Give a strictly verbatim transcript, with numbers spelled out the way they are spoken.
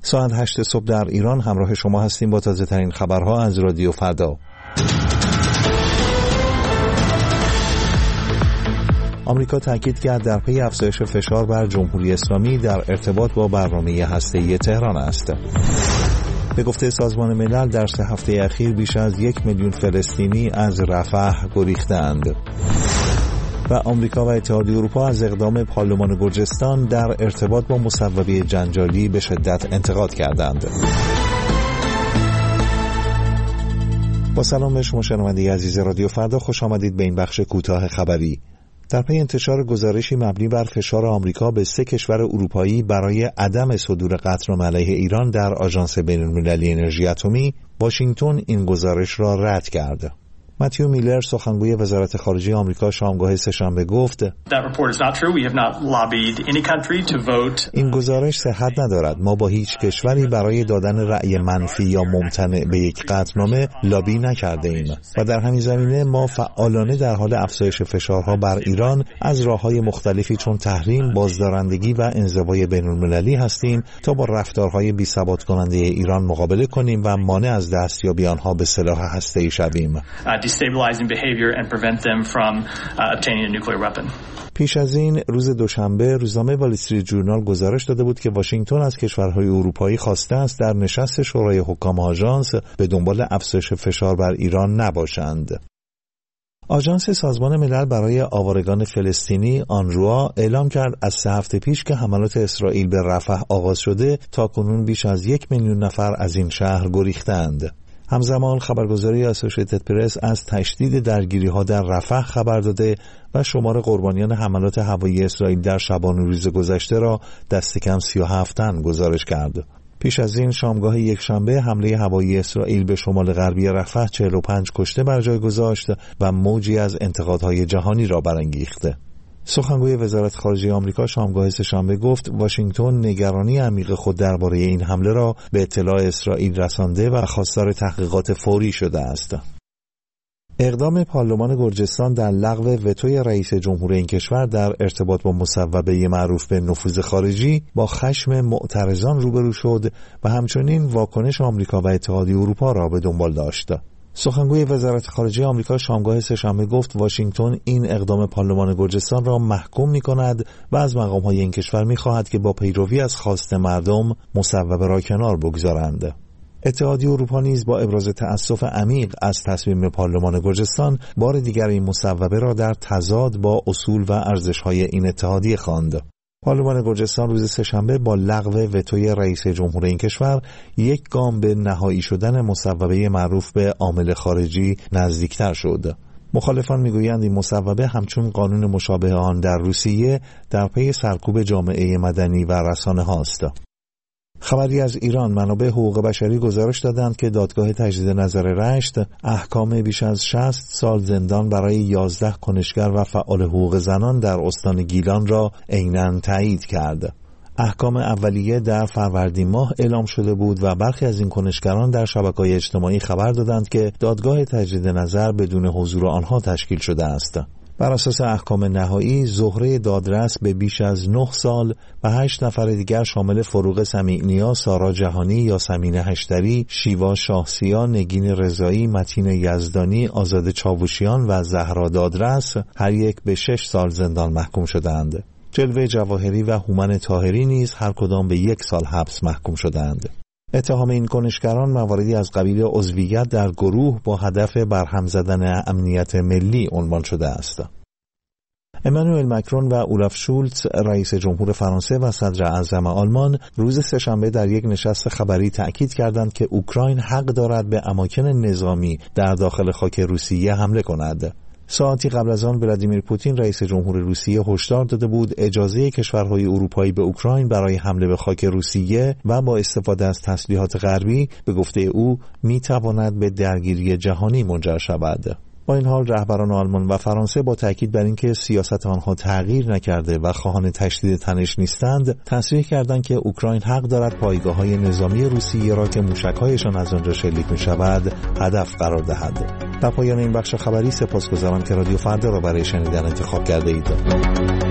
ساعت هشت صبح در ایران همراه شما هستیم با تازه ترین خبرها از رادیو فردا. آمریکا تاکید کرد در پی افزایش فشار بر جمهوری اسلامی در ارتباط با برنامه هسته‌ای تهران است. به گفته سازمان ملل در سه هفته اخیر بیش از یک میلیون فلسطینی از رفح گریختند. و آمریکا و اتحادیه اروپا از اقدام پارلمان گرجستان در ارتباط با مصوبه جنجالی به شدت انتقاد کردند. با سلام به شما شنونده عزیز رادیو فردا، خوش آمدید به این بخش کوتاه خبری. در پی انتشار گزارشی مبنی بر فشار آمریکا به سه کشور اروپایی برای عدم صدور قطعنامه علیه ایران در آژانس بین‌المللی انرژی اتمی، واشنگتن این گزارش را رد کرد. متیو میلر سخنگوی وزارت خارجه آمریکا شامگاه سه‌شنبه گفت این گزارش صحت ندارد. ما با هیچ کشوری برای دادن رأی منفی یا ممتنع به یک قطعنامه لابی نکرده ایم و در همین زمینه ما فعالانه در حال افزایش فشارها بر ایران از راه‌های مختلفی چون تحریم، بازدارندگی و انزوای بین‌المللی هستیم تا با رفتارهای بی‌ثبات کننده ایران مقابله کنیم و مانع از دستیابی آنها به سلاح هسته‌ای شویم. destabilizing behavior and prevent them from uh, obtaining a nuclear weapon. پیش از این روز دوشنبه روزنامه وال استریت جورنال گزارش داده بود که واشنگتن از کشورهای اروپایی خواسته است در نشست شورای حکام آژانس به دنبال افزایش فشار بر ایران نباشند. آژانس سازمان ملل برای آوارگان فلسطینی آنروا اعلام کرد از سه هفته پیش که حملات اسرائیل به رفح آغاز شده تاکنون بیش از یک میلیون نفر از این شهر گریختند. همزمان خبرگزاری اسوسییتد پرس از تشدید درگیری‌ها در رفح خبر داده و شمار قربانیان حملات هوایی اسرائیل در شبانه روز گذشته را دست کم سی و هفت تن گزارش کرد. پیش از این شامگاه یکشنبه حمله هوایی اسرائیل به شمال غربی رفح چهل و پنج کشته بر جای گذاشت و موجی از انتقادهای جهانی را برانگیخته. سخنگوی وزارت خارجه آمریکا شامگاه سه‌شنبه گفت واشنگتن نگرانی عمیق خود درباره این حمله را به اطلاع اسرائیل رسانده و خواستار تحقیقات فوری شده است. اقدام پارلمان گرجستان در لغو وتوی رئیس جمهور این کشور در ارتباط با مصوبه معروف به نفوذ خارجی با خشم معترضان روبرو شد و همچنین واکنش آمریکا و اتحادیه اروپا را به دنبال داشت. سخنگوی وزارت خارجه آمریکا شامگاه سه‌شنبه گفت واشنگتن این اقدام پارلمان گرجستان را محکوم می‌کند و از مقام‌های این کشور می‌خواهد که با پیروی از خواست مردم مصوبه را کنار بگذارند. اتحادیه اروپا نیز با ابراز تأسف عمیق از تصمیم پارلمان گرجستان بار دیگر این مصوبه را در تضاد با اصول و ارزش‌های این اتحادیه خواند. پارلمان گرجستان روز سه‌شنبه با لغو وتوی رئیس جمهور این کشور یک گام به نهایی شدن مصوبه معروف به عامل خارجی نزدیکتر شد. مخالفان میگویند این مصوبه همچون قانون مشابه آن در روسیه در پی سرکوب جامعه مدنی و رسانه هاست. خبری از ایران، منابع حقوق بشری گزارش دادند که دادگاه تجدید نظر رشت احکام بیش از شصت سال زندان برای یازده کنشگر و فعال حقوق زنان در استان گیلان را عیناً تایید کرد. احکام اولیه در فروردین ماه اعلام شده بود و برخی از این کنشگران در شبکه‌های اجتماعی خبر دادند که دادگاه تجدید نظر بدون حضور آنها تشکیل شده است. بر اساس احکام نهایی زهره دادرس به بیش از نه سال و هشت نفر دیگر شامل فروغ سمیعنیا، سارا جهانی، یاسمین هشتری، شیوا شاهسیا، نگین رضایی، متین یزدانی، آزاده چاوشیان و زهرا دادرس هر یک به شش سال زندان محکوم شدند. جلوه جواهری و هومن طاهری نیز هر کدام به یک سال حبس محکوم شدند. اتهام این کنشگران مواردی از قبیل عضویت در گروه با هدف برهم زدن امنیت ملی عنوان شده است. امانوئل مکرون و اولاف شولتز رئیس جمهور فرانسه و صدر اعظم آلمان روز سه‌شنبه در یک نشست خبری تأکید کردند که اوکراین حق دارد به اماکن نظامی در داخل خاک روسیه حمله کند. ساعتی قبل از آن ولادیمیر پوتین رئیس جمهور روسیه هشدار داده بود اجازه کشورهای اروپایی به اوکراین برای حمله به خاک روسیه و با استفاده از تسلیحات غربی به گفته او میتواند به درگیری جهانی منجر شود. با این حال رهبران آلمان و فرانسه با تاکید بر اینکه سیاست آنها تغییر نکرده و خواهان تشدید تنش نیستند، تصریح کردند که اوکراین حق دارد پایگاه‌های نظامی روسیه را که موشک‌هایشان از آنجا شلیک می‌شود هدف قرار دهد. در پایان این بخش خبری سپاسگزارم که رادیو فردا را برای شنیدن انتخاب کرده اید.